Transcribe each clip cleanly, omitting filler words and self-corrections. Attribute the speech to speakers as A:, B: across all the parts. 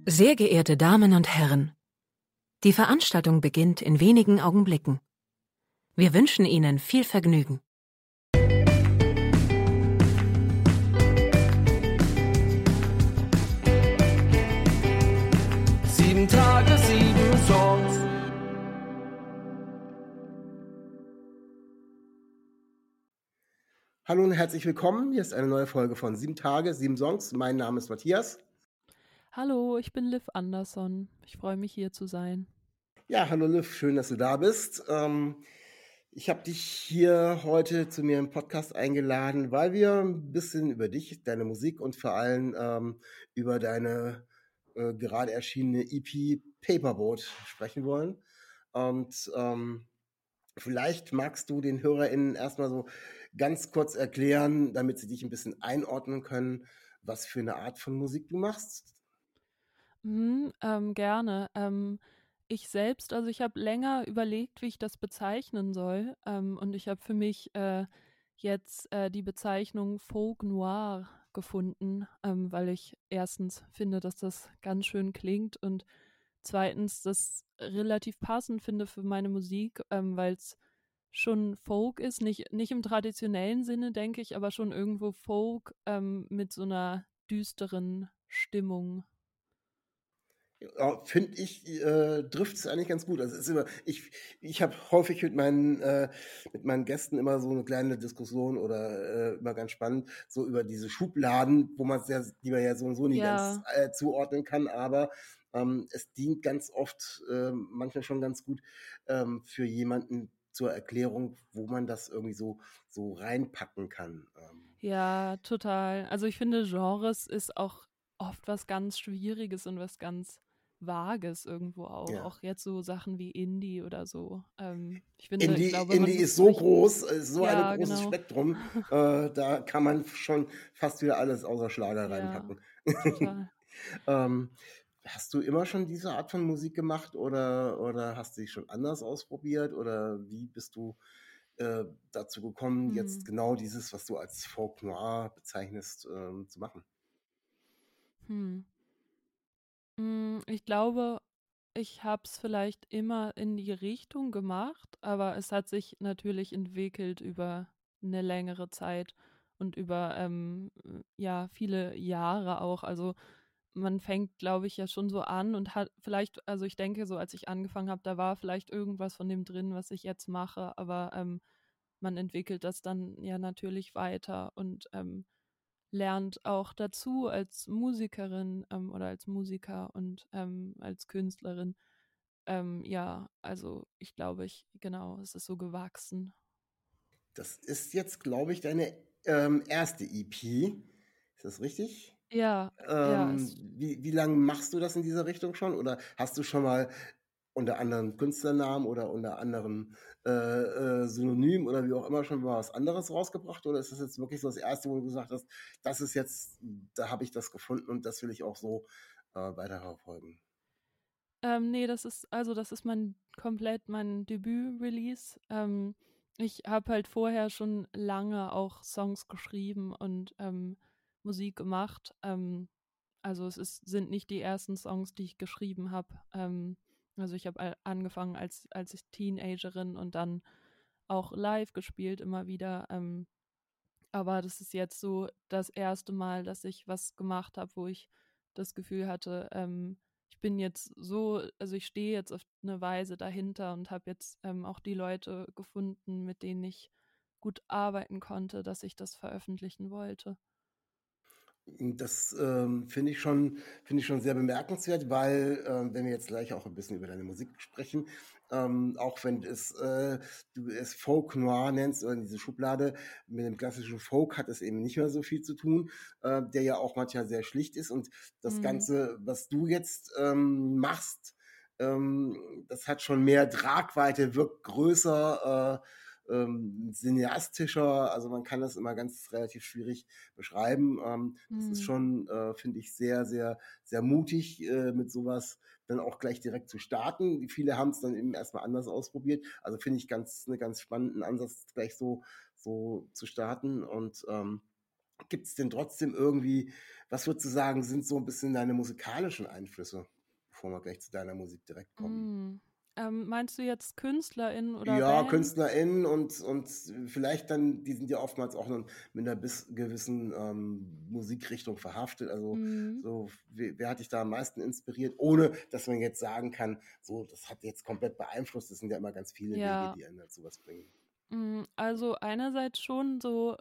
A: Sehr geehrte Damen und Herren, die Veranstaltung beginnt in wenigen Augenblicken. Wir wünschen Ihnen viel Vergnügen.
B: Sieben Tage, 7 Songs.
C: Hallo und herzlich willkommen. Hier ist eine neue Folge von 7 Tage, 7 Songs. Mein Name ist Matthias.
D: Hallo, ich bin Liv Andersson. Ich freue mich, hier zu sein.
C: Ja, hallo Liv, schön, dass du da bist. Ich habe dich hier heute zu mir im Podcast eingeladen, weil wir ein bisschen über dich, deine Musik und vor allem über deine gerade erschienene EP Paperboat sprechen wollen. Und vielleicht magst du den HörerInnen erstmal so ganz kurz erklären, damit sie dich ein bisschen einordnen können, was für eine Art von Musik du machst.
D: Gerne. Ich selbst, also ich habe länger überlegt, wie ich das bezeichnen soll. Und ich habe für mich jetzt die Bezeichnung Folk Noir gefunden, weil ich erstens finde, dass das ganz schön klingt und zweitens das relativ passend finde für meine Musik, weil es schon Folk ist, nicht im traditionellen Sinne, denke ich, aber schon irgendwo Folk mit so einer düsteren Stimmung.
C: Ja, finde ich, trifft es eigentlich ganz gut. Also es ist immer, ich habe häufig mit meinen Gästen immer so eine kleine Diskussion oder immer ganz spannend, so über diese Schubladen, die man ja so und so nie ganz
D: Ja,
C: zuordnen kann, aber es dient ganz oft, manchmal schon ganz gut für jemanden zur Erklärung, wo man das irgendwie so reinpacken kann.
D: ja, total. Also ich finde, Genres ist auch oft was ganz Schwieriges und was ganz Vages irgendwo auch.
C: Ja.
D: Auch jetzt so Sachen wie Indie oder so. Ich finde, ich
C: Indie,
D: glaube,
C: Indie
D: man
C: ist
D: muss
C: so
D: sich.
C: groß, so ein
D: Ja,
C: großes
D: genau.
C: Spektrum, da kann man schon fast wieder alles außer Schlager
D: Ja,
C: reinpacken.
D: total.
C: Ähm, hast du immer schon diese Art von Musik gemacht oder hast du dich schon anders ausprobiert oder wie bist du dazu gekommen, jetzt
D: Hm.
C: genau dieses, was du als Folk Noir bezeichnest, zu machen?
D: Hm. Ich glaube, ich habe es vielleicht immer in die Richtung gemacht, aber es hat sich natürlich entwickelt über eine längere Zeit und über ja, viele Jahre auch. Also man fängt, glaube ich, ja schon so an und hat vielleicht, also ich denke, so als ich angefangen habe, da war vielleicht irgendwas von dem drin, was ich jetzt mache, aber man entwickelt das dann ja natürlich weiter und lernt auch dazu als Musikerin oder als Musiker und als Künstlerin. Ja, also ich glaube, genau, es ist so gewachsen.
C: Das ist jetzt, glaube ich, deine erste EP. Ist das richtig?
D: Ja, ja, es,
C: Wie lange machst du das in dieser Richtung schon? Oder hast du schon mal unter anderen Künstlernamen oder unter anderem Synonym oder wie auch immer schon mal was anderes rausgebracht? Oder ist das jetzt wirklich so das Erste, wo du gesagt hast, das ist jetzt, da habe ich das gefunden und das will ich auch so weiterverfolgen?
D: nee, das ist komplett mein Debüt-Release. Ich habe halt vorher schon lange auch Songs geschrieben und Musik gemacht. Also sind nicht die ersten Songs, die ich geschrieben habe. Also ich habe angefangen als ich Teenagerin und dann auch live gespielt immer wieder. Aber das ist jetzt so das erste Mal, dass ich was gemacht habe, wo ich das Gefühl hatte, ich bin jetzt so, also ich stehe jetzt auf eine Weise dahinter und habe jetzt auch die Leute gefunden, mit denen ich gut arbeiten konnte, dass ich das veröffentlichen wollte.
C: Das finde ich schon sehr bemerkenswert, weil, wenn wir jetzt gleich auch ein bisschen über deine Musik sprechen, auch wenn du es Folk Noir nennst oder diese Schublade, mit dem klassischen Folk hat es eben nicht mehr so viel zu tun, der ja auch manchmal sehr schlicht ist. Und das
D: Mhm.
C: Ganze, was du jetzt machst, das hat schon mehr Tragweite, wirkt größer, cineastischer, also man kann das immer ganz relativ schwierig beschreiben. Das ist
D: Mhm.
C: schon, finde ich, sehr, sehr, sehr mutig, mit sowas dann auch gleich direkt zu starten. Viele haben es dann eben erstmal anders ausprobiert. Also finde ich einen ganz spannenden Ansatz, gleich so zu starten. Und gibt es denn trotzdem irgendwie, was würdest du sagen, sind so ein bisschen deine musikalischen Einflüsse, bevor wir gleich zu deiner Musik direkt kommen?
D: Mm. Meinst du jetzt KünstlerInnen oder
C: Ja,
D: Bands?
C: KünstlerInnen und vielleicht dann, die sind ja oftmals auch noch mit einer gewissen Musikrichtung verhaftet. Also
D: Mhm.
C: so, wer hat dich da am meisten inspiriert, ohne dass man jetzt sagen kann, so, das hat jetzt komplett beeinflusst. Das sind ja immer ganz viele Wege,
D: Ja,
C: die einen dazu was bringen.
D: also einerseits schon so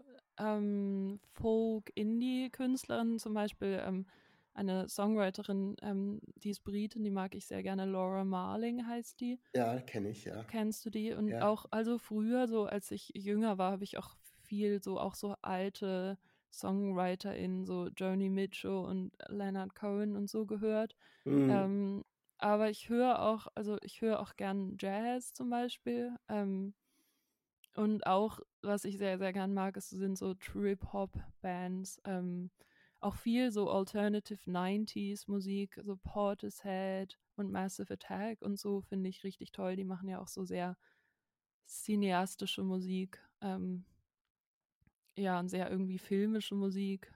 D: Folk-Indie-Künstlerinnen, zum Beispiel eine Songwriterin, die ist Britin, die mag ich sehr gerne, Laura Marling heißt die.
C: Ja, kenne ich, ja.
D: Kennst du die? Und
C: Ja.
D: auch, also früher, so als ich jünger war, habe ich auch viel so, auch so alte SongwriterInnen, so Joni Mitchell und Leonard Cohen und so gehört.
C: Mhm.
D: Ähm, aber ich höre auch gern Jazz zum Beispiel. Und auch, was ich sehr, sehr gern mag, sind so Trip-Hop-Bands. Auch viel so Alternative 90s Musik, so Portishead und Massive Attack und so finde ich richtig toll. Die machen ja auch so sehr cineastische Musik. Ja, und sehr irgendwie filmische Musik.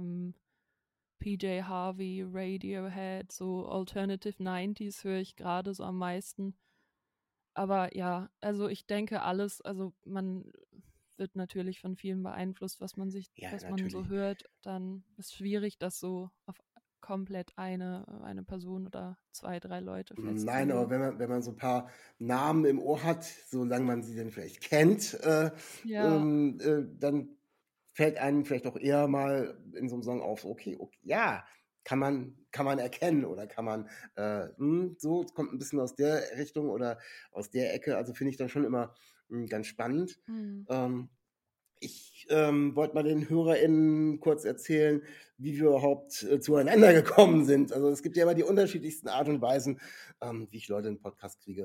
D: PJ Harvey, Radiohead, so Alternative 90s höre ich gerade so am meisten. Aber ja, also ich denke alles, also man wird natürlich von vielen beeinflusst,
C: Ja,
D: was man so
C: natürlich.
D: hört, dann ist schwierig, das so auf komplett eine Person oder zwei, drei Leute
C: Nein, aber
D: festzulegen.
C: wenn man so ein paar Namen im Ohr hat, solange man sie denn vielleicht kennt,
D: Ja,
C: dann fällt einem vielleicht auch eher mal in so einem Song auf, okay, okay, ja, kann man erkennen oder kann man, so, es kommt ein bisschen aus der Richtung oder aus der Ecke, also finde ich dann schon immer ganz spannend.
D: mm,
C: Ähm, Ich wollte mal den HörerInnen kurz erzählen, wie wir überhaupt zueinander gekommen sind. Also es gibt ja immer die unterschiedlichsten Art und Weisen, wie ich Leute in den Podcast kriege.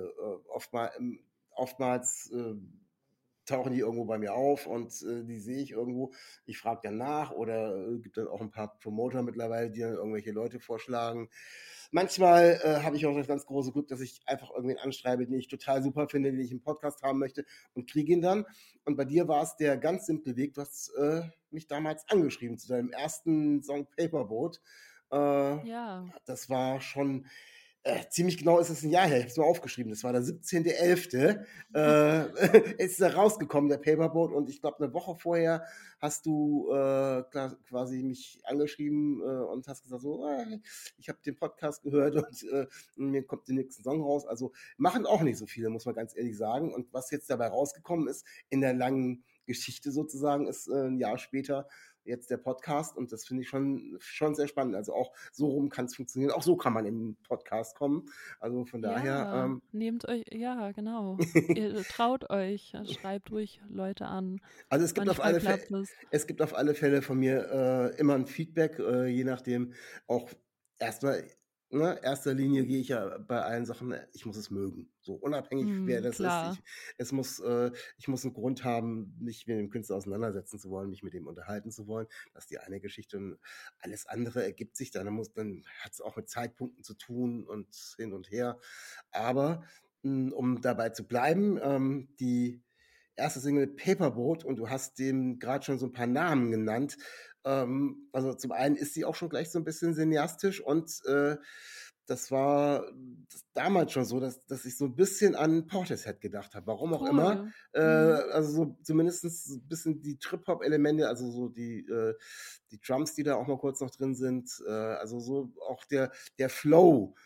C: Oftmals tauchen die irgendwo bei mir auf und die sehe ich irgendwo. Ich frage dann nach oder gibt dann auch ein paar Promoter mittlerweile, die dann irgendwelche Leute vorschlagen. Manchmal habe ich auch das ganz große Glück, dass ich einfach irgendwen anschreibe, den ich total super finde, den ich im Podcast haben möchte und kriege ihn dann. Und bei dir war es der ganz simple Weg. Du hast mich damals angeschrieben zu deinem ersten Song Paperboat. Äh,
D: ja,
C: Das war schon ziemlich genau ist es ein Jahr her. Ich habe es mal aufgeschrieben. Das war der 17.11. Ist er rausgekommen, der Paperboat. Und ich glaube, eine Woche vorher hast du quasi mich angeschrieben und hast gesagt, so, ich habe den Podcast gehört und mir kommt der nächste Song raus. Also machen auch nicht so viele, muss man ganz ehrlich sagen. Und was jetzt dabei rausgekommen ist, in der langen Geschichte sozusagen, ist ein Jahr später jetzt der Podcast und das finde ich schon sehr spannend. Also auch so rum kann es funktionieren. Auch so kann man in den Podcast kommen. Also von daher,
D: ja, nehmt euch, ja, genau. Ihr traut euch, schreibt ruhig Leute an.
C: also es gibt auf
D: Manchmal
C: alle Fälle,
D: klappt es.
C: es gibt auf alle Fälle von mir immer ein Feedback, je nachdem auch erstmal, ne, erster Linie gehe ich ja bei allen Sachen, ich muss es mögen. So unabhängig, wer das ist.
D: Klar.
C: Ich muss einen Grund haben, mich mit dem Künstler auseinandersetzen zu wollen, mich mit ihm unterhalten zu wollen. Das ist die eine Geschichte und alles andere ergibt sich dann. Dann hat es auch mit Zeitpunkten zu tun und hin und her. Aber um dabei zu bleiben, die erste Single Paperboat und du hast dem gerade schon so ein paar Namen genannt. Also zum einen ist sie auch schon gleich so ein bisschen cineastisch und das war damals schon so, dass ich so ein bisschen an Portishead gedacht habe. Warum auch immer.
D: Cool.
C: Also so zumindest ein bisschen die Trip-Hop-Elemente, also so die Drums, die da auch mal kurz noch drin sind. Also so auch der Flow.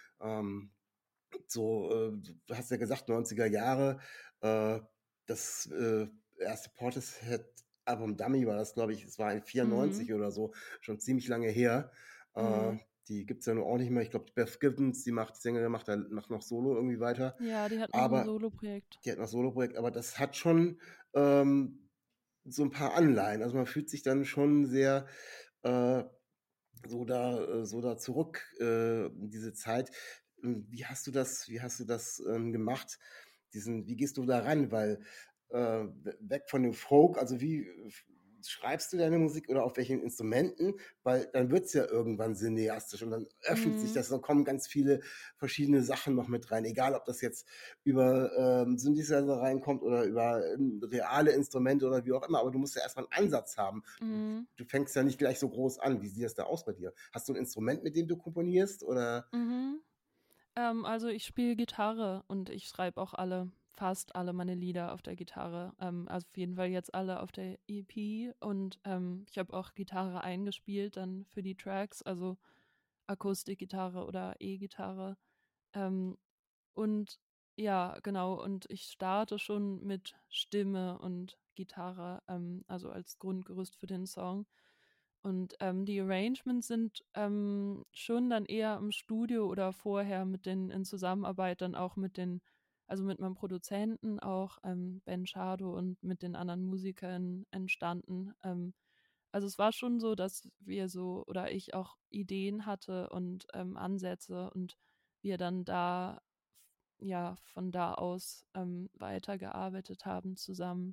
C: Du hast ja gesagt, 90er Jahre, äh, das erste Portishead-Album Dummy war das, glaube ich, es war in
D: Mhm.
C: 94 oder so, schon ziemlich lange her. Äh,
D: Mhm.
C: Die gibt es ja nur auch nicht mehr. Ich glaube, Beth Gibbons, die Sängerin, macht noch Solo irgendwie weiter.
D: Ja, die hat noch ein
C: Aber
D: Soloprojekt.
C: die hat noch Solo-Projekt, aber das hat schon ähm, so ein paar Anleihen. Also man fühlt sich dann schon sehr äh, so da zurück in diese Zeit. Wie hast du das gemacht? Wie gehst du da ran? Weil weg von dem Folk, also schreibst du deine Musik oder auf welchen Instrumenten? Weil dann wird es ja irgendwann cineastisch und dann öffnet sich das, dann kommen ganz viele verschiedene Sachen noch mit rein, egal ob das jetzt über Synthesizer reinkommt oder über reale Instrumente oder wie auch immer, aber du musst ja erstmal einen Ansatz haben. Du fängst ja nicht gleich so groß an. Wie sieht das da aus bei dir? Hast du ein Instrument, mit dem du komponierst? Oder?
D: Also ich spiele Gitarre und ich schreibe auch fast alle meine Lieder auf der Gitarre. Also auf jeden Fall jetzt alle auf der EP und ich habe auch Gitarre eingespielt dann für die Tracks, also Akustikgitarre oder E-Gitarre. Und ja, genau, und ich starte schon mit Stimme und Gitarre, also als Grundgerüst für den Song. Und die Arrangements sind schon dann eher im Studio oder vorher in Zusammenarbeit dann auch also mit meinem Produzenten auch, Ben Schado und mit den anderen Musikern entstanden. Also es war schon so, dass wir so oder ich auch Ideen hatte und Ansätze und wir dann ja, von da aus weitergearbeitet haben zusammen.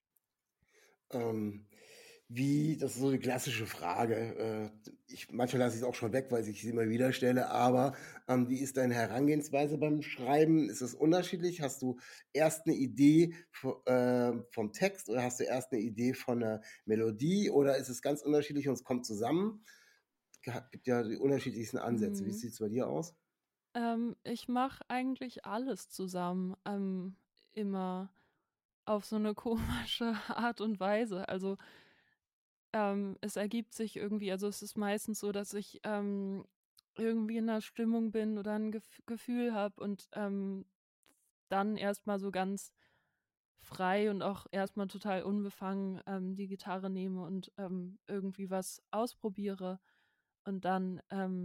C: Das ist so die klassische Frage. Manchmal lasse ich es auch schon weg, weil ich sie immer wieder stelle, aber wie ist deine Herangehensweise beim Schreiben? Ist es unterschiedlich? Hast du erst eine Idee vom Text oder hast du erst eine Idee von einer Melodie oder ist es ganz unterschiedlich und es kommt zusammen? Es gibt ja die unterschiedlichsten Ansätze. Wie
D: Mhm.
C: sieht es bei dir aus?
D: Ich mache eigentlich alles zusammen, immer auf so eine komische Art und Weise. Also es ergibt sich irgendwie, also es ist meistens so, dass ich irgendwie in einer Stimmung bin oder ein Gefühl habe und dann erstmal so ganz frei und auch erstmal total unbefangen die Gitarre nehme und irgendwie was ausprobiere und dann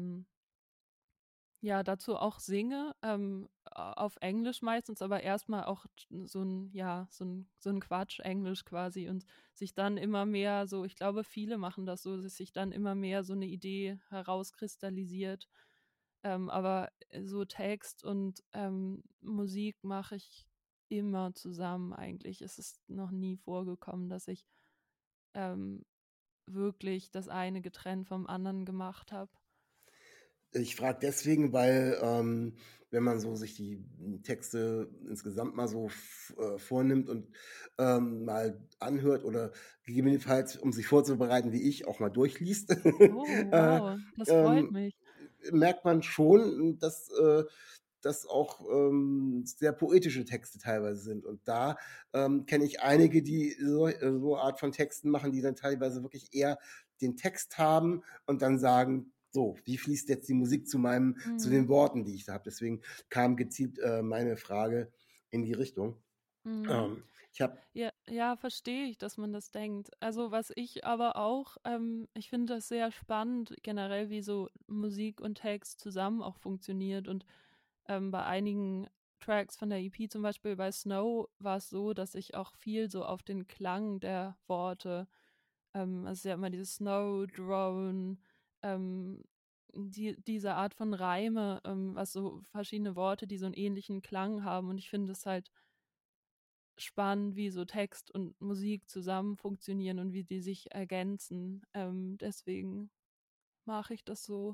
D: ja, dazu auch singe, auf Englisch meistens, aber erstmal auch so ein Quatsch-Englisch quasi und sich dann immer mehr so, ich glaube, viele machen das so, dass sich dann immer mehr so eine Idee herauskristallisiert. Aber so Text und Musik mache ich immer zusammen eigentlich. Es ist noch nie vorgekommen, dass ich ähm, wirklich das eine getrennt vom anderen gemacht habe.
C: Ich frage deswegen, weil wenn man so sich die Texte insgesamt mal so vornimmt und mal anhört oder gegebenenfalls, um sich vorzubereiten, wie ich, auch mal durchliest,
D: Oh,
C: äh,
D: wow, das freut
C: ähm,
D: mich.
C: merkt man schon, dass das auch sehr poetische Texte teilweise sind. Und da kenne ich einige, die so Art von Texten machen, die dann teilweise wirklich eher den Text haben und dann sagen, so, wie fließt jetzt die Musik zu den
D: Mhm.
C: Worten, die ich da habe. Deswegen kam gezielt meine Frage in die Richtung.
D: Mhm.
C: Ich habe
D: Ja, verstehe ich, dass man das denkt. Also was ich aber auch, ich finde das sehr spannend, generell, wie so Musik und Text zusammen auch funktioniert. Und bei einigen Tracks von der EP, zum Beispiel bei Snow, war es so, dass ich auch viel so auf den Klang der Worte, es ist ja immer dieses Snow, Drone, ähm, diese Art von Reime, was so verschiedene Worte, die so einen ähnlichen Klang haben. Und ich finde es halt spannend, wie so Text und Musik zusammen funktionieren und wie die sich ergänzen. Deswegen mache ich das so.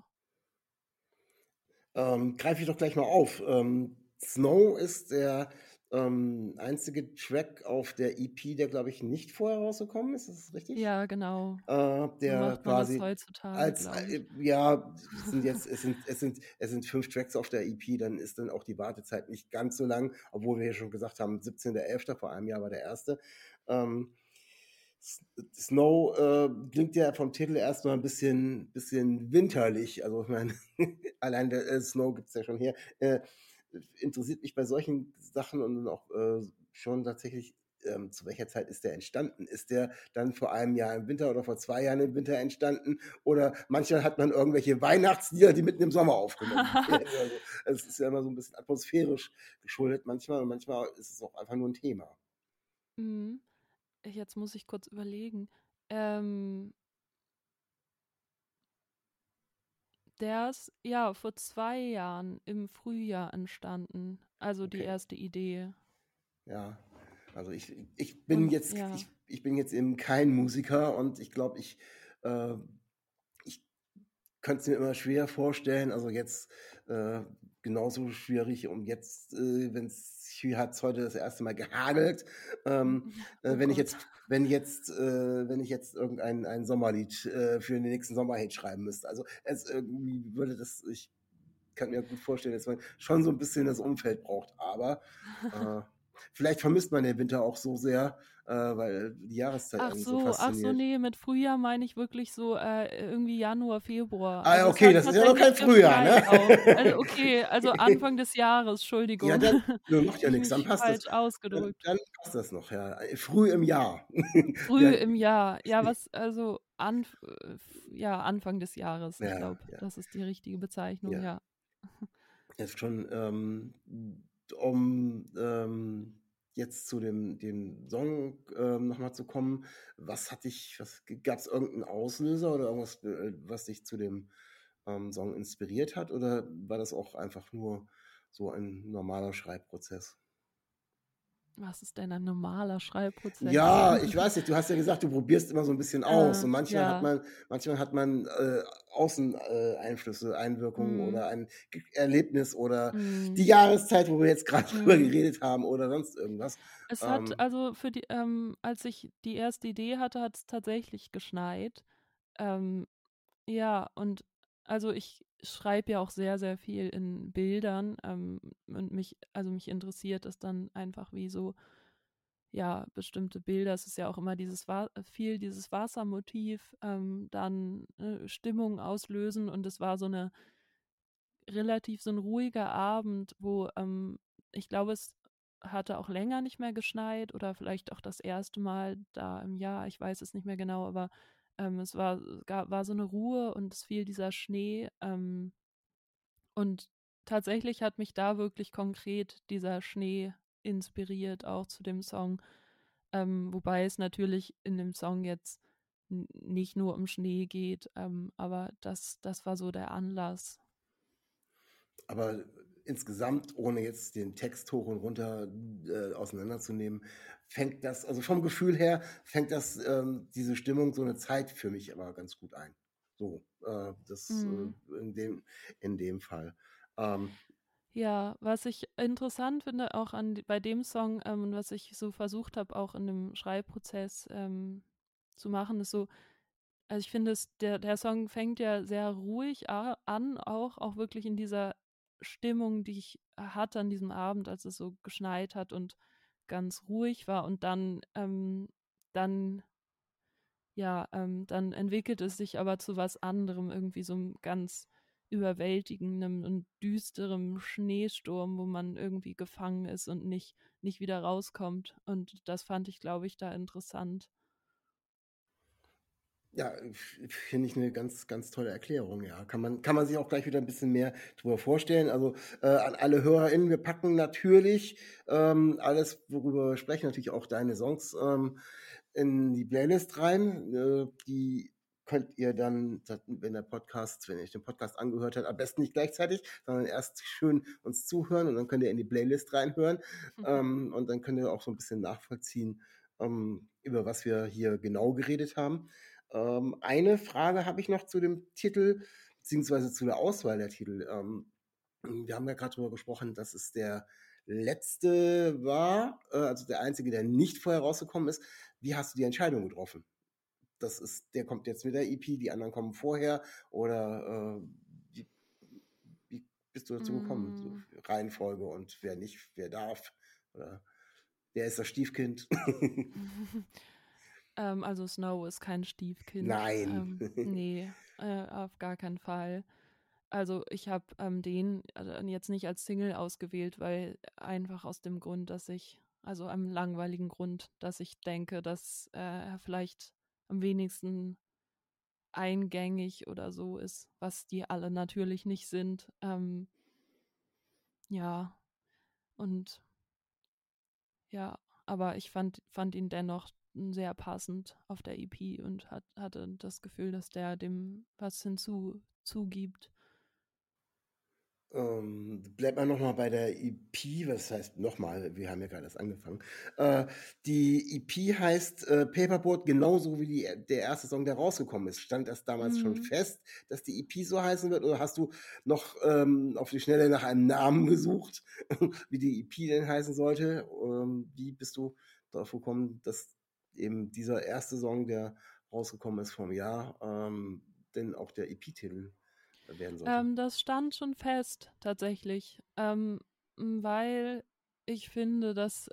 C: Greife ich doch gleich mal auf. Snow ist der einzige Track auf der EP, der, glaube ich, nicht vorher rausgekommen ist. Ist das richtig?
D: Ja, genau. So
C: Der
D: macht man das
C: quasi
D: heutzutage, glaube ich.
C: ja, es sind 5 Tracks auf der EP, dann ist dann auch die Wartezeit nicht ganz so lang, obwohl wir ja schon gesagt haben, 17.11. vor einem Jahr war der erste. Ähm, Snow klingt ja vom Titel erstmal ein bisschen winterlich. Also ich meine, allein der Snow gibt es ja schon hier. Interessiert mich bei solchen Sachen und auch schon tatsächlich, zu welcher Zeit ist der entstanden? Ist der dann vor einem Jahr im Winter oder vor 2 Jahren im Winter entstanden? Oder manchmal hat man irgendwelche Weihnachtslieder, die mitten im Sommer aufgenommen werden. Also, es ist ja immer so ein bisschen atmosphärisch geschuldet manchmal und manchmal ist es auch einfach nur ein Thema.
D: Mhm. Jetzt muss ich kurz überlegen. Ähm, Der ist ja vor 2 Jahren im Frühjahr entstanden. Also die
C: Okay.
D: erste Idee.
C: Ja, also ich bin
D: Und
C: jetzt,
D: ja.
C: ich bin jetzt eben kein Musiker und ich glaube, ich könnte es mir immer schwer vorstellen, also jetzt genauso schwierig, um jetzt, hier hat es heute das erste Mal gehagelt,
D: Oh
C: wenn ich
D: Gott.
C: wenn ich jetzt ein Sommerlied für den nächsten Sommerhit schreiben müsste. Also es irgendwie ich kann mir gut vorstellen, dass man schon so ein bisschen das Umfeld braucht, aber vielleicht vermisst man den Winter auch so sehr, weil die Jahreszeit einen so
D: Ach so,
C: fasziniert.
D: nee, mit Frühjahr meine ich wirklich so irgendwie Januar, Februar.
C: Ah ja,
D: Also es
C: okay,
D: hat
C: das ist ja noch
D: tatsächlich
C: kein Frühjahr,
D: geschneit auch. Also
C: ne?
D: okay, also Anfang des Jahres,
C: Ja,
D: Entschuldigung.
C: dann macht
D: Habe
C: ja
D: ich
C: nichts, dann
D: mich
C: passt das.
D: falsch ausgedrückt.
C: Dann passt das noch, ja. Früh im Jahr.
D: Früh
C: Ja,
D: im Jahr. Ja, also ja, Anfang des Jahres. Ich
C: ja,
D: glaube,
C: ja,
D: das ist die richtige Bezeichnung,
C: ja.
D: ja.
C: Ist schon, um jetzt zu dem Song nochmal zu kommen, gab es irgendeinen Auslöser oder irgendwas, was dich zu dem Song inspiriert hat? Oder war das auch einfach nur so ein normaler Schreibprozess?
D: Was ist denn ein normaler Schreibprozess?
C: Ja, ich weiß nicht, du hast ja gesagt, du probierst immer so ein bisschen aus und
D: Ja.
C: manchmal hat man Außen Einflüsse, Einwirkungen
D: Mm,
C: oder ein Erlebnis oder die
D: mm,
C: Jahreszeit, wo wir jetzt gerade drüber
D: mm.
C: geredet haben oder sonst irgendwas.
D: Es hat
C: Ähm,
D: also als ich die erste Idee hatte, hat es tatsächlich geschneit. Ähm, ja, und also ich schreibe ja auch sehr, sehr viel in Bildern, und mich interessiert es dann einfach, wie so, ja, bestimmte Bilder, es ist ja auch immer viel dieses Wassermotiv, dann Stimmung auslösen, und es war so ein ruhiger Abend, wo ich glaube, es hatte auch länger nicht mehr geschneit oder vielleicht auch das erste Mal da im Jahr, ich weiß es nicht mehr genau, aber war so eine Ruhe und es fiel dieser Schnee, und tatsächlich hat mich da wirklich konkret dieser Schnee inspiriert, auch zu dem Song, wobei es natürlich in dem Song jetzt nicht nur um Schnee geht, aber das war so der Anlass.
C: aber insgesamt, ohne jetzt den Text hoch und runter auseinanderzunehmen, also vom Gefühl her, fängt diese Stimmung, so eine Zeit für mich aber ganz gut ein. So,
D: Mhm.
C: in dem Fall. Ähm,
D: Ja, was ich interessant finde auch bei dem Song, und was ich so versucht habe, auch in dem Schreibprozess zu machen, ist so, also ich finde, der Song fängt ja sehr ruhig an, auch wirklich in dieser Stimmung, die ich hatte an diesem Abend, als es so geschneit hat und ganz ruhig war. Und dann, ja, dann entwickelt es sich aber zu was anderem, irgendwie so einem ganz überwältigenden und düsterem Schneesturm, wo man irgendwie gefangen ist und nicht wieder rauskommt. Und das fand ich, glaube ich, da interessant.
C: Ja, finde ich eine ganz, ganz tolle Erklärung, ja. Kann man sich auch gleich wieder ein bisschen mehr drüber vorstellen. Also an alle HörerInnen, wir packen natürlich alles, worüber wir sprechen, natürlich auch deine Songs in die Playlist rein. Die könnt ihr dann, wenn ihr euch den Podcast angehört habt, am besten nicht gleichzeitig, sondern erst schön uns zuhören und dann könnt ihr in die Playlist reinhören. Und dann könnt ihr auch so ein bisschen nachvollziehen, über was wir hier genau geredet haben. Eine Frage habe ich noch zu dem Titel, beziehungsweise zu der Auswahl der Titel. Wir haben ja gerade darüber gesprochen, dass es der letzte war, also der einzige, der nicht vorher rausgekommen ist. Wie hast du die Entscheidung getroffen? Der kommt jetzt mit der EP, die anderen kommen vorher, oder wie, wie bist du dazu gekommen? So
D: Mm.
C: Reihenfolge und wer nicht, wer darf, oder wer ist das Stiefkind?
D: Also Snow ist kein Stiefkind.
C: Nein.
D: Nee, auf gar keinen Fall. Also ich habe den jetzt nicht als Single ausgewählt, weil einfach aus dem Grund, also einem langweiligen Grund, dass ich denke, dass er vielleicht am wenigsten eingängig oder so ist, was die alle natürlich nicht sind. Ja, und ja, aber ich fand ihn dennoch sehr passend auf der EP und hatte das Gefühl, dass der dem was hinzugibt.
C: Bleibt man nochmal bei der EP, was heißt nochmal, wir haben ja gerade erst angefangen. Die EP heißt Paperboat, genauso wie der erste Song, der rausgekommen ist. Stand das damals schon fest, dass die EP so heißen wird, oder hast du noch auf die Schnelle nach einem Namen gesucht, wie die EP denn heißen sollte? Wie bist du darauf gekommen, dass eben dieser erste Song, der rausgekommen ist vom Jahr, denn auch der EP-Titel werden sollte?
D: Das stand schon fest, tatsächlich, weil ich finde, dass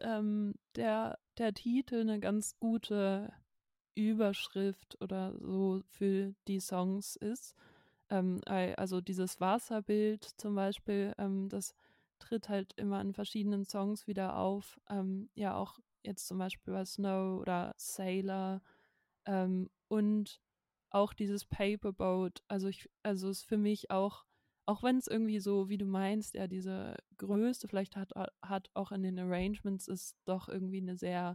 D: der Titel eine ganz gute Überschrift oder so für die Songs ist. Also dieses Wasserbild zum Beispiel, das tritt halt immer in verschiedenen Songs wieder auf. Ja, auch jetzt zum Beispiel bei Snow oder Sailor, und auch dieses Paperboat. Also ist für mich auch wenn es irgendwie so, wie du meinst, ja, diese Größe vielleicht hat auch in den Arrangements, ist doch irgendwie eine sehr,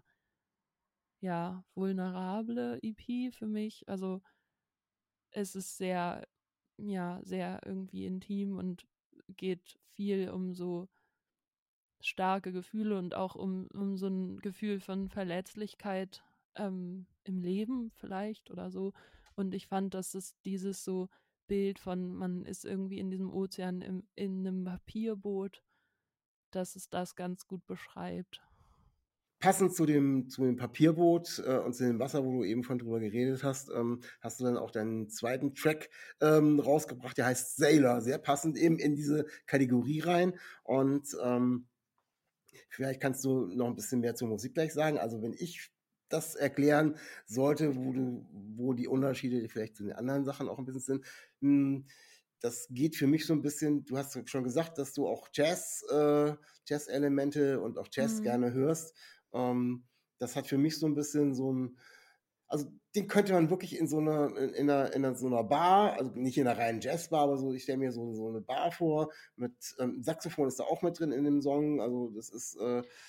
D: ja, vulnerable EP für mich. Also es ist sehr, ja, sehr irgendwie intim und geht viel um so starke Gefühle und auch um so ein Gefühl von Verletzlichkeit im Leben vielleicht oder so. Und ich fand, dass es dieses so Bild von, man ist irgendwie in diesem Ozean in einem Papierboot, dass es das ganz gut beschreibt.
C: Passend zu dem Papierboot und zu dem Wasser, wo du eben von drüber geredet hast, hast du dann auch deinen zweiten Track rausgebracht, der heißt Sailor, sehr passend eben in diese Kategorie rein. Und vielleicht kannst du noch ein bisschen mehr zur Musik gleich sagen. Also wenn ich das erklären sollte, wo die Unterschiede vielleicht zu den anderen Sachen auch ein bisschen sind, das geht für mich so ein bisschen, du hast schon gesagt, dass du auch Jazz-Elemente und auch Jazz
D: Mhm.
C: gerne hörst. Das hat für mich so ein bisschen so ein, also den könnte man wirklich so einer Bar, also nicht in einer reinen Jazzbar, aber so, ich stelle mir so eine Bar vor, mit Saxophon ist da auch mit drin in dem Song, also das ist,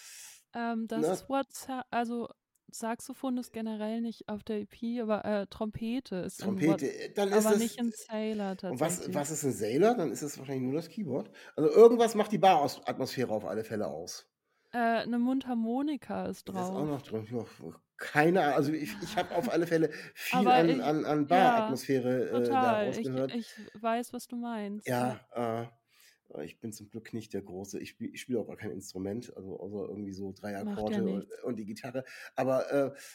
D: Das
C: ne,
D: ist also Saxophon ist generell nicht auf der EP, aber Trompete ist in
C: Trompete, dann ist
D: aber
C: es,
D: nicht in Sailor
C: und was
D: tatsächlich.
C: ist ein Sailor? Dann ist es wahrscheinlich nur das Keyboard. Also irgendwas macht die Bar-Atmosphäre auf alle Fälle aus.
D: Eine Mundharmonika ist
C: Ist das auch noch
D: drauf.
C: drin? Ja, keine Ahnung. Also ich habe auf alle Fälle viel
D: Aber
C: an
D: ja,
C: Bar-Atmosphäre da
D: total.
C: rausgehört.
D: Ich weiß, was du meinst, ja.
C: Ja, ich bin zum Glück nicht der Große. Ich spiele auch gar kein Instrument, also außer irgendwie so 3
D: Macht ja
C: Akkorde
D: nichts.
C: und die Gitarre. Aber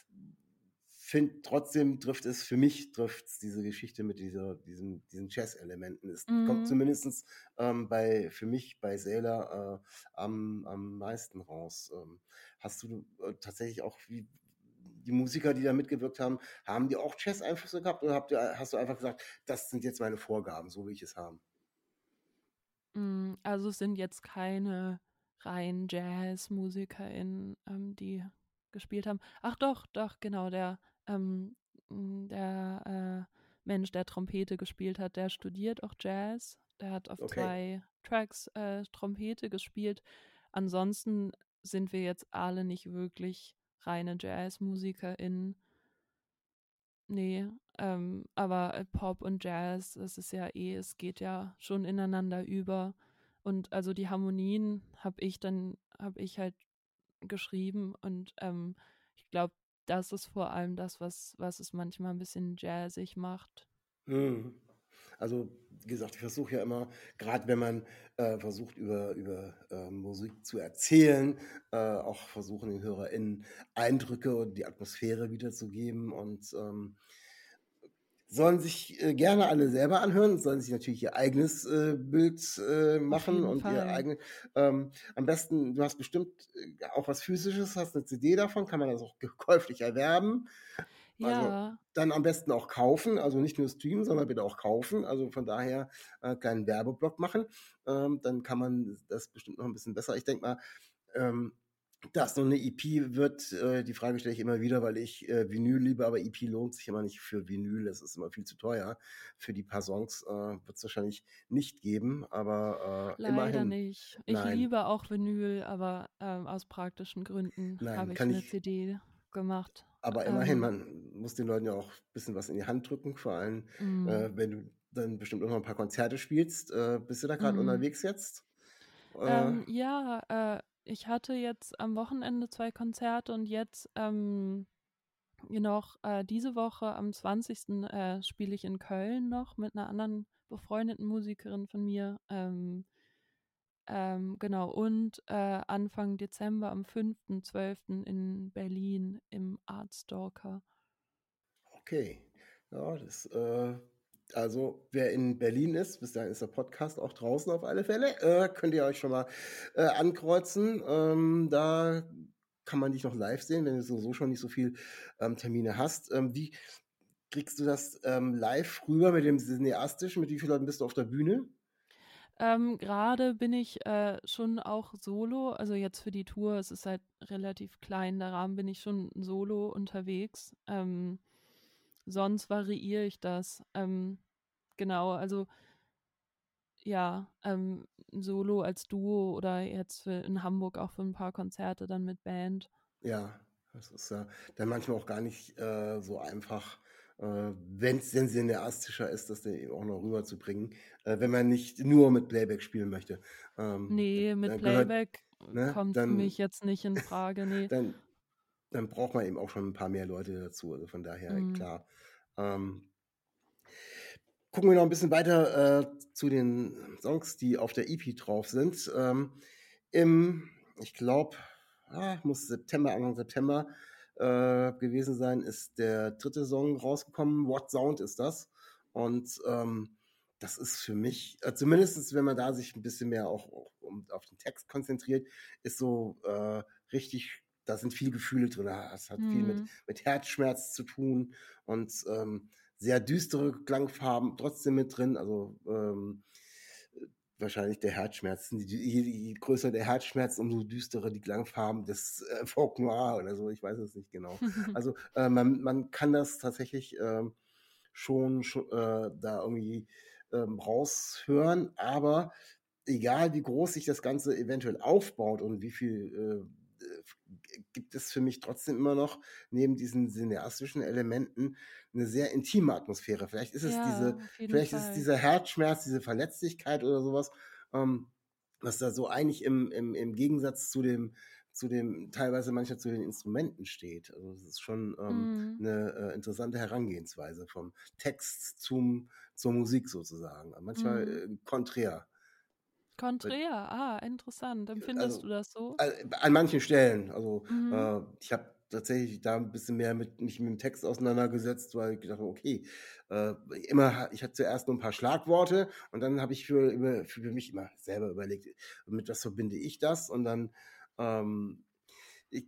C: finde trotzdem trifft's diese Geschichte mit diesen Jazz-Elementen. Es kommt
D: Mhm.
C: zumindest für mich bei Sailor am meisten raus. Hast du tatsächlich auch die Musiker, die da mitgewirkt haben die auch Jazz-Einflüsse gehabt, oder hast du einfach gesagt, das sind jetzt meine Vorgaben, so will ich es haben?
D: Also es sind jetzt keine rein JazzmusikerInnen, die gespielt haben. Ach doch, doch, genau, der Mensch, der Trompete gespielt hat, der studiert auch Jazz. Der hat auf
C: Okay.
D: 2 Tracks Trompete gespielt. Ansonsten sind wir jetzt alle nicht wirklich reine JazzmusikerInnen. Nee, aber Pop und Jazz, das ist ja es geht ja schon ineinander über. Und also die Harmonien habe ich halt geschrieben und ich glaube, das ist vor allem das, was es manchmal ein bisschen jazzig macht.
C: Mhm. Also, wie gesagt, ich versuche ja immer, gerade wenn man versucht, über Musik zu erzählen, auch versuchen, den HörerInnen Eindrücke und die Atmosphäre wiederzugeben, und sollen sich gerne alle selber anhören, sollen sich natürlich ihr eigenes Bild
D: Auf
C: machen
D: jeden
C: und ihr
D: Fall.
C: eigene, am besten, du hast bestimmt auch was Physisches, hast eine CD davon, kann man das auch käuflich erwerben. Also
D: Ja,
C: dann am besten auch kaufen, also nicht nur streamen, sondern bitte auch kaufen. Also von daher keinen Werbeblock machen. Dann kann man das bestimmt noch ein bisschen besser. Ich denke mal, ähm, dass so eine EP wird, die Frage stelle ich immer wieder, weil ich Vinyl liebe, aber EP lohnt sich immer nicht für Vinyl. Das ist immer viel zu teuer. Für die paar Songs wird es wahrscheinlich nicht geben, aber
D: leider
C: immerhin.
D: nicht. Ich
C: Nein,
D: liebe auch Vinyl, aber aus praktischen Gründen
C: nein,
D: habe ich
C: kann
D: eine
C: ich.
D: CD gemacht.
C: Aber immerhin,
D: Ähm,
C: man muss den Leuten ja auch ein bisschen was in die Hand drücken, vor allem,
D: mm,
C: wenn du dann bestimmt auch noch ein paar Konzerte spielst. Bist du da gerade
D: Mhm.
C: unterwegs jetzt? Äh,
D: Ja, ich hatte jetzt am Wochenende 2 Konzerte und jetzt, noch, diese Woche am 20. Spiele ich in Köln noch mit einer anderen befreundeten Musikerin von mir. Genau, und Anfang Dezember am 5.12. in Berlin im Artstalker.
C: okay. Ja, also wer in Berlin ist, bis dahin ist der Podcast auch draußen auf alle Fälle, könnt ihr euch schon mal ankreuzen. Da kann man dich noch live sehen, wenn du sowieso schon nicht so viel Termine hast. Wie kriegst du das live rüber mit dem Cineastischen? Mit wie vielen Leuten bist du auf der Bühne?
D: Gerade bin ich schon auch solo, also jetzt für die Tour, es ist halt relativ klein, der Rahmen, bin ich schon solo unterwegs. Sonst variiere ich das. Genau, also ja, solo als Duo oder jetzt in Hamburg auch für ein paar Konzerte dann mit Band.
C: Ja, das ist ja dann manchmal auch gar nicht so einfach, wenn es denn cineastischer ist, das dann eben auch noch rüberzubringen, wenn man nicht nur mit Playback spielen möchte.
D: Nee, mit
C: Dann gehört,
D: Playback
C: ne,
D: kommt für mich jetzt nicht in Frage, nee.
C: dann, dann braucht man eben auch schon ein paar mehr Leute dazu. Also von daher,
D: Mm.
C: klar. Ähm, Gucken wir noch ein bisschen weiter zu den Songs, die auf der EP drauf sind. Im, ich glaube, muss September, Anfang September gewesen sein, ist der dritte Song rausgekommen. What Sound ist das? Und das ist für mich, zumindest wenn man da sich ein bisschen mehr auch auf den Text konzentriert, ist so richtig, da sind viele Gefühle drin. Es hat viel
D: Mm.
C: mit Herzschmerz zu tun und sehr düstere Klangfarben trotzdem mit drin. Also wahrscheinlich der Herzschmerz. Je größer der Herzschmerz, umso düsterer die Klangfarben des Folk Noir oder so. Ich weiß es nicht genau. Also man kann das tatsächlich schon da irgendwie raushören, aber egal wie groß sich das Ganze eventuell aufbaut und wie viel gibt es für mich trotzdem immer noch neben diesen cineastischen Elementen eine sehr intime Atmosphäre.
D: Ja, auf jeden
C: Vielleicht ist es
D: Fall.
C: dieser Herzschmerz, diese Verletzlichkeit oder sowas, ähm, was da so eigentlich im Gegensatz zu dem, teilweise manchmal zu den Instrumenten steht. Also das ist schon
D: Mm.
C: eine interessante Herangehensweise vom Text zur Musik sozusagen. Manchmal
D: Mm.
C: konträr.
D: Konträr, interessant. Empfindest
C: Also
D: du das so?
C: an manchen Stellen. Also
D: Mhm.
C: ich habe tatsächlich da ein bisschen mehr mich mit dem Text auseinandergesetzt, weil ich gedacht habe, okay, ich hatte zuerst nur ein paar Schlagworte und dann habe ich für mich immer selber überlegt, mit was verbinde ich das? Und dann ähm, ich,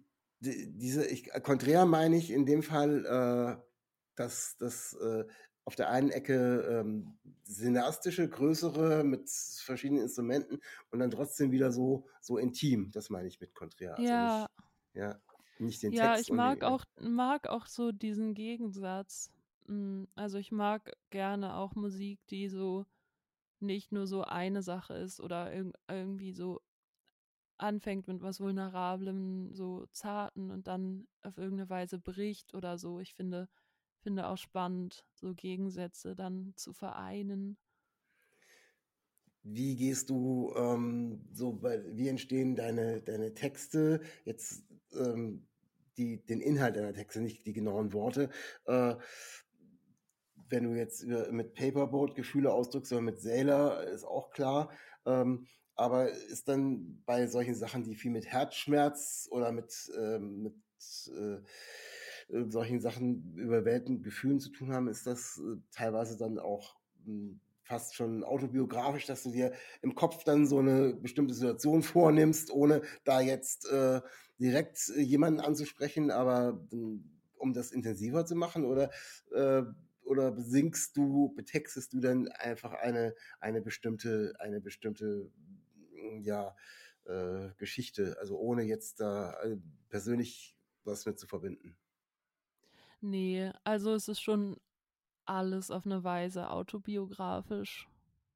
C: konträr meine ich in dem Fall, dass das auf der einen Ecke cineastische, größere mit verschiedenen Instrumenten und dann trotzdem wieder so intim. Das meine ich mit konträr. Also
D: Ja,
C: ja, nicht den
D: ja,
C: Text
D: ich
C: und
D: mag auch so diesen Gegensatz. Also ich mag gerne auch Musik, die so nicht nur so eine Sache ist oder irgendwie so anfängt mit was Vulnerablem, so Zarten und dann auf irgendeine Weise bricht oder so. Ich finde auch spannend, so Gegensätze dann zu vereinen.
C: wie gehst du wie entstehen deine Texte jetzt den Inhalt deiner Texte, nicht die genauen Worte. Äh, Wenn du jetzt mit Paperboat Gefühle ausdrückst oder mit Sailor, ist auch klar. Aber ist dann bei solchen Sachen, die viel mit Herzschmerz oder mit solchen Sachen überwältigenden Gefühlen zu tun haben, ist das teilweise dann auch fast schon autobiografisch, dass du dir im Kopf dann so eine bestimmte Situation vornimmst, ohne da jetzt direkt jemanden anzusprechen, aber um das intensiver zu machen äh, oder betextest du dann einfach eine bestimmte ja, Geschichte, also ohne jetzt da persönlich was mit zu verbinden.
D: Nee, also es ist schon alles auf eine Weise autobiografisch.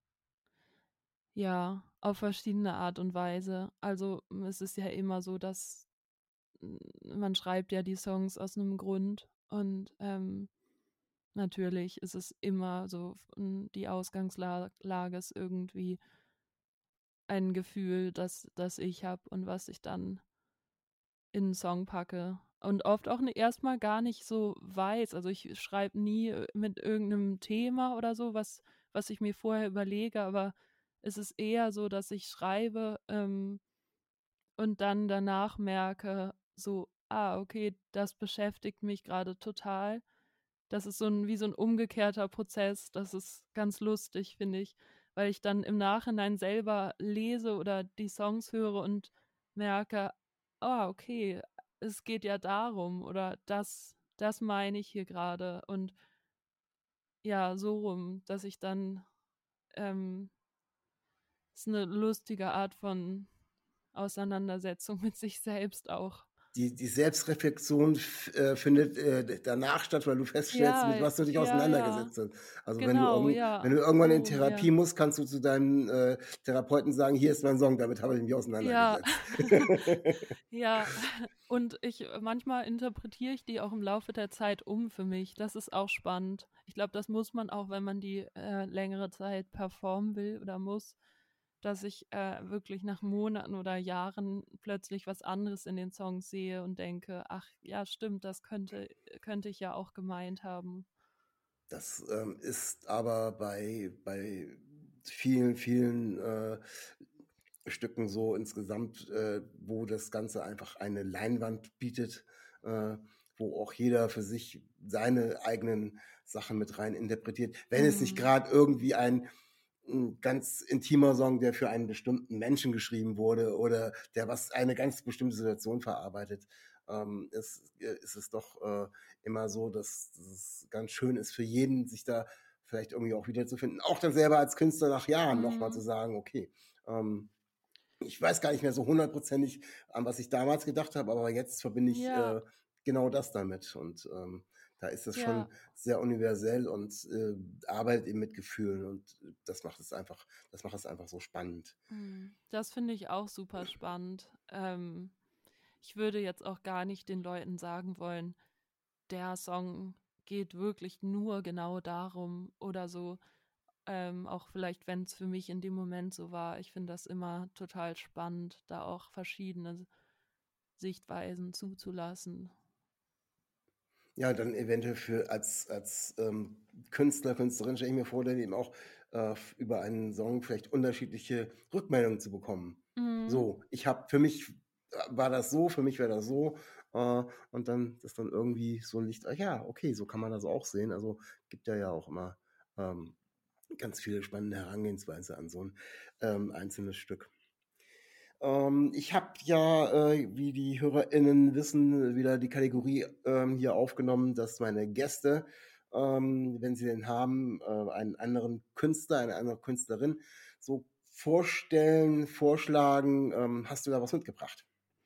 D: Ja, auf verschiedene Art und Weise. Also es ist ja immer so, dass man schreibt ja die Songs aus einem Grund und natürlich ist es immer so, die Ausgangslage ist irgendwie ein Gefühl, das ich habe und was ich dann in 'n Song packe. Und oft auch erstmal gar nicht so weiß. Also, ich schreibe nie mit irgendeinem Thema oder so, was ich mir vorher überlege, aber es ist eher so, dass ich schreibe, und dann danach merke, so: „Ah, okay, das beschäftigt mich gerade total.“ Das ist so ein umgekehrter Prozess. Das ist ganz lustig, finde ich, weil ich dann im Nachhinein selber lese oder die Songs höre und merke: „Ah, okay, es geht ja darum oder das meine ich hier gerade.“ Und ja, so rum, dass ich dann ähm, ist 'ne lustige Art von Auseinandersetzung mit sich selbst auch.
C: Die Selbstreflexion findet danach statt, weil du feststellst, mit
D: Ja,
C: was du dich
D: ja, ja,
C: auseinandergesetzt hast. Also
D: genau,
C: wenn du
D: ja,
C: irgendwann
D: so
C: in
D: rum,
C: Therapie
D: ja.
C: musst, kannst du zu deinem Therapeuten sagen, hier ist mein Song, damit habe ich mich
D: Ja,
C: auseinandergesetzt.
D: ja. Und manchmal interpretiere ich die auch im Laufe der Zeit für mich. Das ist auch spannend. Ich glaube, das muss man auch, wenn man die längere Zeit performen will oder muss, dass ich wirklich nach Monaten oder Jahren plötzlich was anderes in den Songs sehe und denke, ach ja, stimmt, das könnte ich ja auch gemeint haben.
C: Das ist aber bei vielen, vielen Stücken so insgesamt, wo das Ganze einfach eine Leinwand bietet, äh, wo auch jeder für sich seine eigenen Sachen mit rein interpretiert. Wenn es nicht
D: Mhm.
C: gerade irgendwie ein ganz intimer Song, der für einen bestimmten Menschen geschrieben wurde oder der was eine ganz bestimmte Situation verarbeitet, ist es doch immer so, dass es ganz schön ist für jeden, sich da vielleicht irgendwie auch wiederzufinden. Auch dann selber als Künstler nach Jahren nochmal zu
D: Mhm.
C: sagen, okay, ähm, ich weiß gar nicht mehr so hundertprozentig, an was ich damals gedacht habe, aber jetzt verbinde ich
D: Ja,
C: genau das damit. Und da ist es
D: ja.
C: schon sehr universell und arbeitet eben mit Gefühlen und das macht es einfach so spannend.
D: Das finde ich auch super spannend. Ich würde jetzt auch gar nicht den Leuten sagen wollen, der Song geht wirklich nur genau darum oder so. Auch vielleicht, wenn es für mich in dem Moment so war. Ich finde das immer total spannend, da auch verschiedene Sichtweisen zuzulassen.
C: Ja, dann eventuell als Künstler, Künstlerin stelle ich mir vor, dann eben auch über einen Song vielleicht unterschiedliche Rückmeldungen zu bekommen.
D: Mhm.
C: So, für mich war das so, für mich wäre das so. Und dann, dass dann irgendwie so ein Licht, ach ja, okay, so kann man das auch sehen. Also gibt ja auch immer ähm, ganz viele spannende Herangehensweise an so ein einzelnes Stück. Ich habe ja, wie die HörerInnen wissen, wieder die Kategorie hier aufgenommen, dass meine Gäste, wenn sie den haben, einen anderen Künstler, eine andere Künstlerin so vorstellen, vorschlagen. Hast du da was mitgebracht?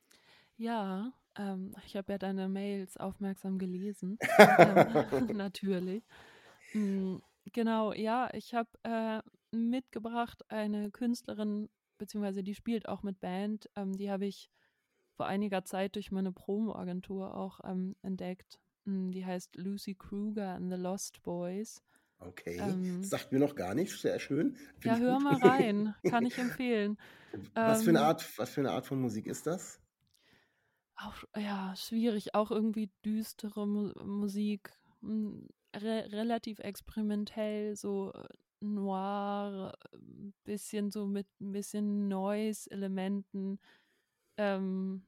D: Ja, ich habe ja deine Mails aufmerksam gelesen. Natürlich. Mm, genau, ja, ich habe mitgebracht eine Künstlerin, beziehungsweise die spielt auch mit Band. Die habe ich vor einiger Zeit durch meine Promo-Agentur auch entdeckt. Die heißt Lucy Kruger and the Lost Boys.
C: Okay, das
D: Ähm,
C: sagt mir noch gar nichts. Sehr schön, finde
D: ja,
C: ich
D: hör
C: gut.
D: mal rein, kann ich empfehlen. Ähm,
C: Was für eine Art von Musik ist das?
D: Auch ja, schwierig, auch irgendwie düstere Musik, relativ experimentell, so Noir, bisschen so mit ein bisschen Noise-Elementen. Ähm,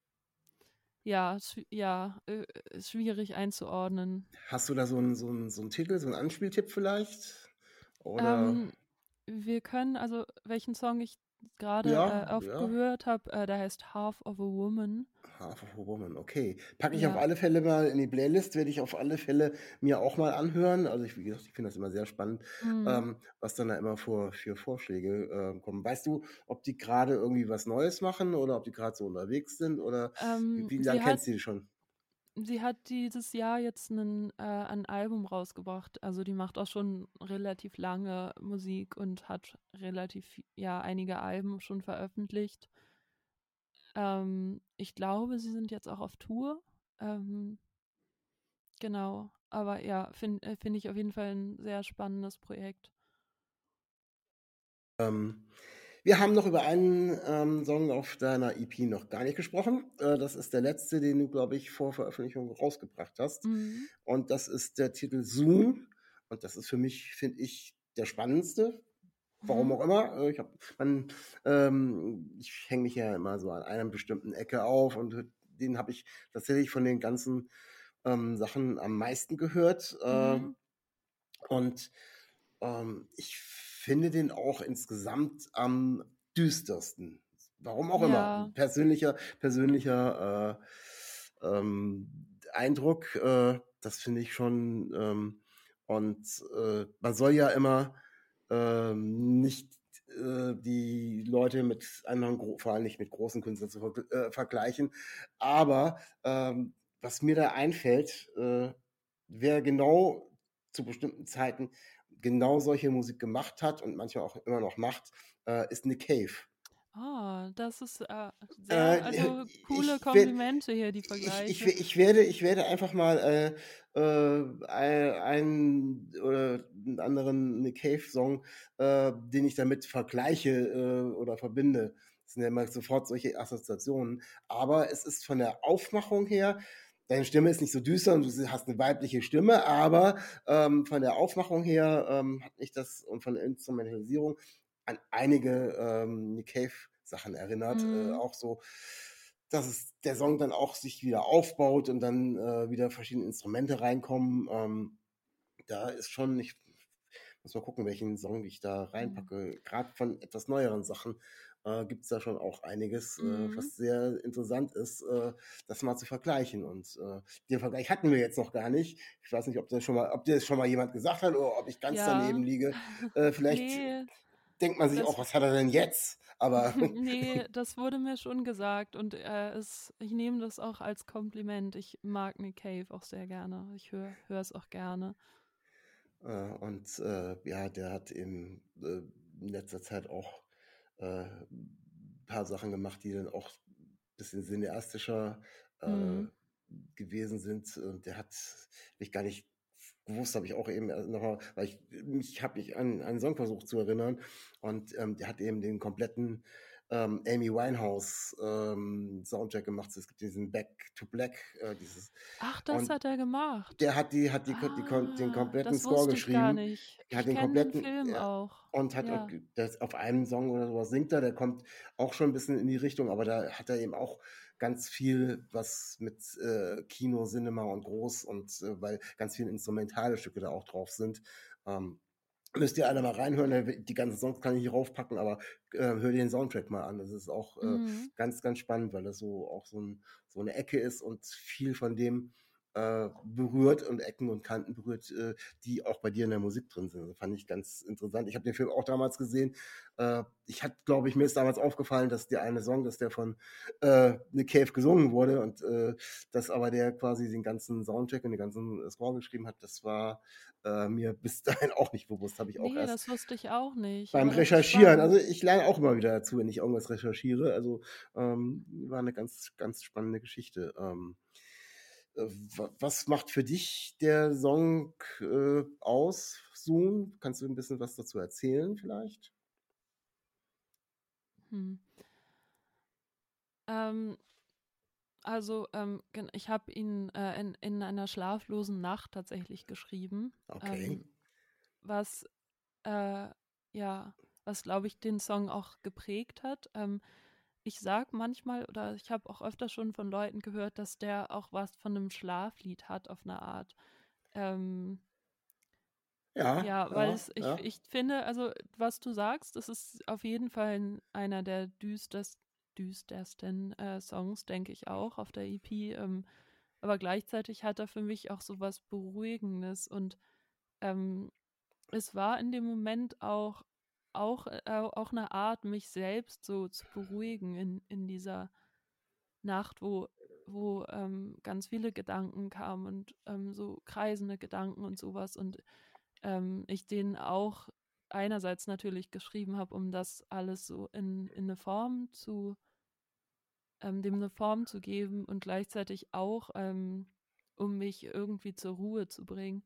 D: ja, schwierig einzuordnen.
C: Hast du da so einen Titel, so einen Anspieltipp vielleicht? Oder
D: Ähm, Wir können also welchen Song ich gerade,
C: ja,
D: oft
C: ja.
D: gehört habe, der heißt „Half of a Woman“.
C: Half of a Woman, okay. Packe ich auf
D: Ja,
C: alle Fälle mal in die Playlist, werde ich auf alle Fälle mir auch mal anhören. Also wie gesagt, ich finde das immer sehr spannend,
D: mhm.
C: was dann da immer für Vorschläge kommen. Weißt du, ob die gerade irgendwie was Neues machen oder ob die gerade so unterwegs sind oder wie lange
D: Sie hat
C: kennst du die schon?
D: Sie hat dieses Jahr jetzt ein Album rausgebracht. Also die macht auch schon relativ lange Musik und hat ja, einige Alben schon veröffentlicht. Ich glaube, sie sind jetzt auch auf Tour. Ähm, genau. Aber ja, find ich auf jeden Fall ein sehr spannendes Projekt.
C: Wir haben noch über einen Song auf deiner EP noch gar nicht gesprochen. Das ist der letzte, den du, glaube ich, vor Veröffentlichung rausgebracht hast.
D: Mhm.
C: Und das ist der Titel Zoom. Und das ist für mich, finde ich, der spannendste. Warum
D: Mhm.
C: auch immer. Ich hänge mich ja immer so an einer bestimmten Ecke auf und den habe ich tatsächlich von den ganzen Sachen am meisten gehört.
D: Mhm.
C: Und ich finde den auch insgesamt am düstersten. Warum auch immer.
D: Ja.
C: Persönlicher Eindruck, das finde ich schon. Und man soll ja immer nicht die Leute mit anderen, vor allem nicht mit großen Künstlern vergleichen. Aber was mir da einfällt, wer genau zu bestimmten Zeiten genau solche Musik gemacht hat und manchmal auch immer noch macht, ist Nick Cave.
D: Das ist
C: Äh,
D: also coole
C: ich, werd,
D: Komplimente hier, die Vergleiche.
C: ich werde einfach mal einen oder einen anderen Nick Cave-Song, den ich damit vergleiche oder verbinde. Das sind ja immer sofort solche Assoziationen. Aber es ist von der Aufmachung her, deine Stimme ist nicht so düster und du hast eine weibliche Stimme, aber von der Aufmachung her hat mich das und von der Instrumentalisierung an einige Nick Cave-Sachen erinnert.
D: Mhm.
C: Auch so, dass der Song dann auch sich wieder aufbaut und dann wieder verschiedene Instrumente reinkommen. Da ist schon, ich muss mal gucken, welchen Song ich da reinpacke. Gerade von etwas neueren Sachen gibt es da schon auch einiges,
D: Mhm.
C: was sehr interessant ist, das mal zu vergleichen. Und den Vergleich hatten wir jetzt noch gar nicht. Ich weiß nicht, ob das schon mal jemand gesagt hat oder ob ich ganz daneben
D: Ja.
C: liege. Vielleicht
D: Nee,
C: denkt man sich auch,
D: das
C: was hat er denn jetzt? Aber
D: nee, das wurde mir schon gesagt und ich nehme das auch als Kompliment. Ich mag Nick Cave auch sehr gerne. Ich höre es auch gerne.
C: und ja, der hat eben in letzter Zeit auch ein paar Sachen gemacht, die dann auch ein bisschen cineastischer äh,
D: Mhm.
C: gewesen sind. Und der hat, hab ich gar nicht gewusst, habe ich auch eben nochmal, weil ich habe mich an einen Song versucht zu erinnern und der hat eben den kompletten Amy Winehouse Soundtrack gemacht. Es gibt diesen Back to Black, dieses
D: Ach, das
C: und
D: hat er gemacht.
C: der den kompletten
D: Das
C: Score
D: wusste ich gar
C: geschrieben.
D: nicht.
C: Der hat
D: Ich
C: den
D: kenne den
C: kompletten,
D: Film
C: ja,
D: auch.
C: und hat auch
D: Ja.
C: das auf einem Song oder sowas singt er, der kommt auch schon ein bisschen in die Richtung, aber da hat er eben auch ganz viel, was mit Kino, Cinema und Groß und weil ganz viele instrumentale Stücke da auch drauf sind. Ähm, Müsst ihr alle mal reinhören. Die ganzen Songs kann ich nicht raufpacken, aber hör dir den Soundtrack mal an. Das ist auch
D: Mhm.
C: ganz, ganz spannend, weil das so auch so eine Ecke ist und viel von dem berührt und Ecken und Kanten berührt, die auch bei dir in der Musik drin sind. Das fand ich ganz interessant. Ich habe den Film auch damals gesehen. Glaube ich, mir ist damals aufgefallen, dass der eine Song, dass der von Nick Cave gesungen wurde und dass aber der quasi den ganzen Soundtrack und den ganzen Score geschrieben hat, das war mir bis dahin auch nicht bewusst, habe ich auch
D: Nee,
C: erst
D: das wusste ich auch nicht,
C: beim
D: aber das ist
C: Recherchieren. Also
D: spannend.
C: ich lerne auch immer wieder dazu, wenn ich irgendwas recherchiere. Also war eine ganz, ganz spannende Geschichte. Was macht für dich der Song aus, Zoom? Kannst du ein bisschen was dazu erzählen vielleicht?
D: Hm. Ähm, ich habe ihn in einer schlaflosen Nacht tatsächlich geschrieben,
C: Okay.
D: was, äh, ja, was glaube ich den Song auch geprägt hat. Ich sag manchmal oder ich habe auch öfter schon von Leuten gehört, dass der auch was von einem Schlaflied hat auf eine Art. Ähm,
C: Ja,
D: ja, weil
C: ja, ja.
D: ich finde, also was du sagst, das ist auf jeden Fall einer der düstersten Songs, denke ich auch, auf der EP. Aber gleichzeitig hat er für mich auch so was Beruhigendes und ähm, es war in dem Moment auch eine Art, mich selbst so zu beruhigen in dieser Nacht, wo ganz viele Gedanken kamen und so kreisende Gedanken und sowas und ich den auch einerseits natürlich geschrieben habe, um das alles so in eine Form dem eine Form zu geben und gleichzeitig auch um mich irgendwie zur Ruhe zu bringen.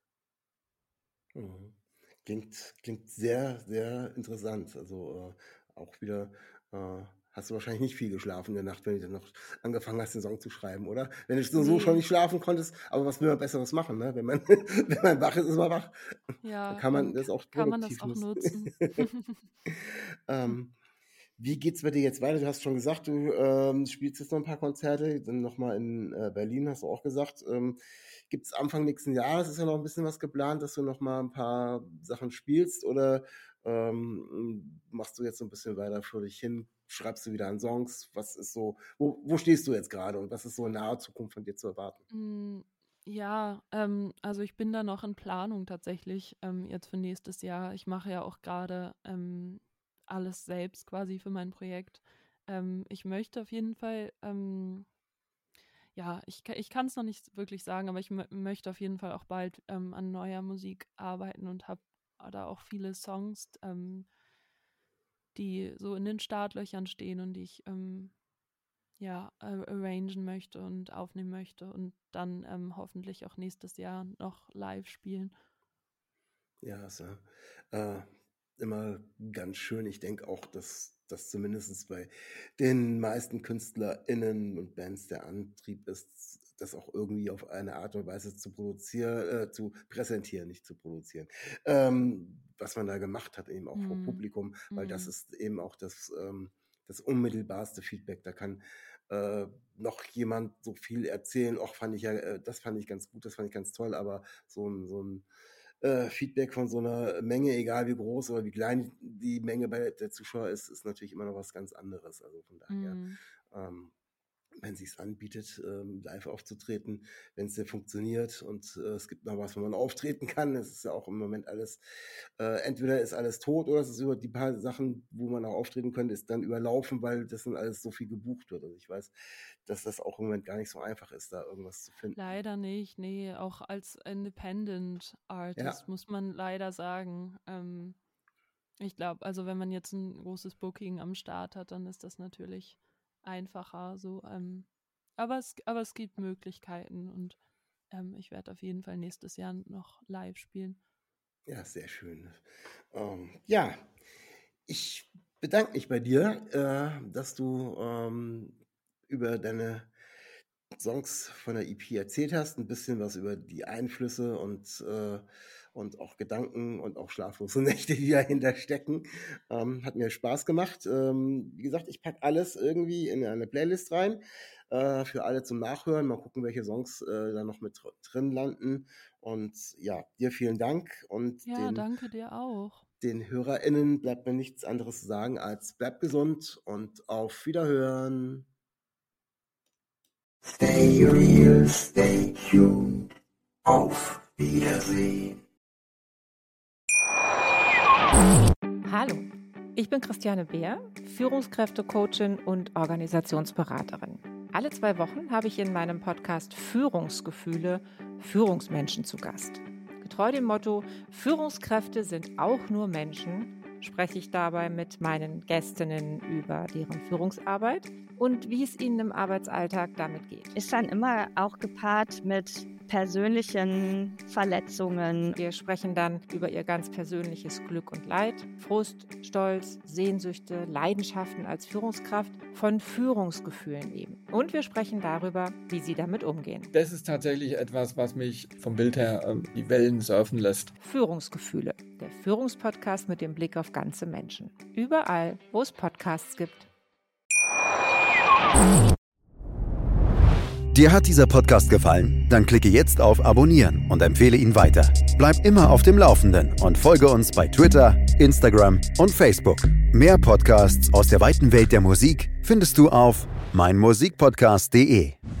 C: Mhm. Klingt sehr, sehr interessant. Also auch wieder, hast du wahrscheinlich nicht viel geschlafen in der Nacht, wenn du dann noch angefangen hast, den Song zu schreiben, oder? Wenn du so schon
D: Nee,
C: nicht schlafen konntest, aber was will man Besseres machen, ne? Wenn man, wenn man wach ist man wach. Dann
D: ja,
C: kann man
D: dann
C: das auch
D: kann man das
C: produktiv
D: auch
C: nutzen.
D: nutzen.
C: Ähm, Wie geht's bei dir jetzt weiter? Du hast schon gesagt, du spielst jetzt noch ein paar Konzerte, dann nochmal in Berlin, hast du auch gesagt. Gibt es Anfang nächsten Jahres, ist ja noch ein bisschen was geplant, dass du noch mal ein paar Sachen spielst oder machst du jetzt so ein bisschen weiter für dich hin? Schreibst du wieder an Songs? Was ist so, wo stehst du jetzt gerade und was ist so in naher Zukunft von dir zu erwarten?
D: Mm, Ja, also ich bin da noch in Planung tatsächlich, jetzt für nächstes Jahr. Ich mache ja auch gerade alles selbst quasi für mein Projekt. Ich möchte auf jeden Fall, ja, ich kann es noch nicht wirklich sagen, aber ich möchte auf jeden Fall auch bald an neuer Musik arbeiten und habe da auch viele Songs, die so in den Startlöchern stehen und die ich ja, arrangen möchte und aufnehmen möchte und dann hoffentlich auch nächstes Jahr noch live spielen.
C: Ja, ist ja immer ganz schön. Ich denke auch, dass das zumindest bei den meisten KünstlerInnen und Bands der Antrieb ist, das auch irgendwie auf eine Art und Weise zu produzieren, zu präsentieren, nicht zu produzieren. Was man da gemacht hat, eben auch vor
D: Mm,
C: Publikum, weil das
D: mm,
C: ist eben auch das unmittelbarste Feedback. Da kann noch jemand so viel erzählen, auch fand ich ja, das fand ich ganz gut, das fand ich ganz toll, aber so ein Feedback von so einer Menge, egal wie groß oder wie klein die Menge bei der Zuschauer ist natürlich immer noch was ganz anderes. Also von daher,
D: mm,
C: ähm, wenn es sich anbietet, live aufzutreten, wenn es denn funktioniert und es gibt noch was, wo man auftreten kann. Es ist ja auch im Moment alles, entweder ist alles tot oder es ist über die paar Sachen, wo man auch auftreten könnte, ist dann überlaufen, weil das dann alles so viel gebucht wird. Also ich weiß, dass das auch im Moment gar nicht so einfach ist, da irgendwas zu finden.
D: Leider nicht, nee, auch als Independent
C: Ja,
D: Artist muss man leider sagen. Ich glaube, also wenn man jetzt ein großes Booking am Start hat, dann ist das natürlich einfacher so. Aber es gibt Möglichkeiten und ich werde auf jeden Fall nächstes Jahr noch live spielen.
C: ja, sehr schön. Ja, ich bedanke mich bei dir, dass du über deine Songs von der EP erzählt hast, ein bisschen was über die Einflüsse und auch Gedanken und auch schlaflose Nächte, die dahinter stecken. Hat mir Spaß gemacht. Wie gesagt, ich packe alles irgendwie in eine Playlist rein, für alle zum Nachhören. Mal gucken, welche Songs da noch mit drin landen. Und ja, dir vielen Dank und
D: Ja, danke dir auch.
C: den HörerInnen bleibt mir nichts anderes zu sagen als bleibt gesund und auf Wiederhören.
E: Stay real, stay tuned. Auf Wiedersehen.
F: Hallo, ich bin Christiane Beer, Führungskräftecoachin und Organisationsberaterin. Alle 2 Wochen habe ich in meinem Podcast Führungsgefühle Führungsmenschen zu Gast. Getreu dem Motto, Führungskräfte sind auch nur Menschen, spreche ich dabei mit meinen Gästinnen über deren Führungsarbeit und wie es ihnen im Arbeitsalltag damit geht.
G: Ist dann immer auch gepaart mit persönlichen Verletzungen.
F: Wir sprechen dann über ihr ganz persönliches Glück und Leid, Frust, Stolz, Sehnsüchte, Leidenschaften als Führungskraft, von Führungsgefühlen eben. Und wir sprechen darüber, wie sie damit umgehen.
H: Das ist tatsächlich etwas, was mich vom Bild her die Wellen surfen lässt.
F: Führungsgefühle, der Führungspodcast mit dem Blick auf ganze Menschen. Überall, wo es Podcasts gibt.
I: Dir hat dieser Podcast gefallen? Dann klicke jetzt auf Abonnieren und empfehle ihn weiter. Bleib immer auf dem Laufenden und folge uns bei Twitter, Instagram und Facebook. Mehr Podcasts aus der weiten Welt der Musik findest du auf meinmusikpodcast.de.